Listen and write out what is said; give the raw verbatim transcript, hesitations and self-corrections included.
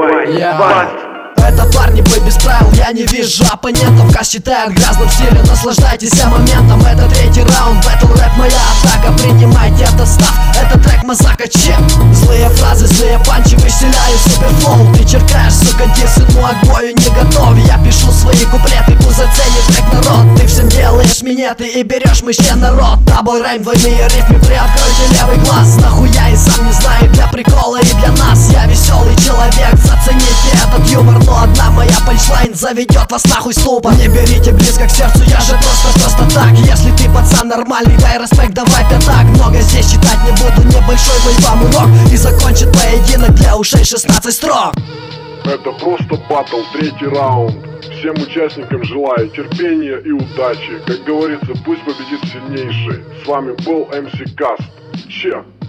Yeah. Это парни бой без правил, я не вижу оппонентов. Кас считает в грязном стиле, наслаждайтесь моментом. Это третий раунд, бэтл рэп моя атака. Принимайте это став, это трек Мазака Чем. Злые фразы, злые панчи, выселяю суперфлоу. Ты черкаешь, сука, дисы, ну а к бою не готов. Я пишу свои куплеты, пусть заценит трек народ. Ты всем делаешь минеты и берешь мыще народ. Дабл райм, двойные рифмы, приоткройте левый глаз. Нахуя и сам не знаю, для прикола и для нас. Я веселый человек, зацените этот юмор. Но одна моя панчлайн заведет вас нахуй ступор. Не берите близко к сердцу, я же просто, просто так. Если ты пацан нормальный, дай респект, давай пятак. Много здесь читать не буду, небольшой мой вам урок. И закончит поединок для ушей шестнадцать строк. Это просто баттл, третий раунд. Всем участникам желаю терпения и удачи. Как говорится, пусть победит сильнейший. С вами был эм си Каст. Че?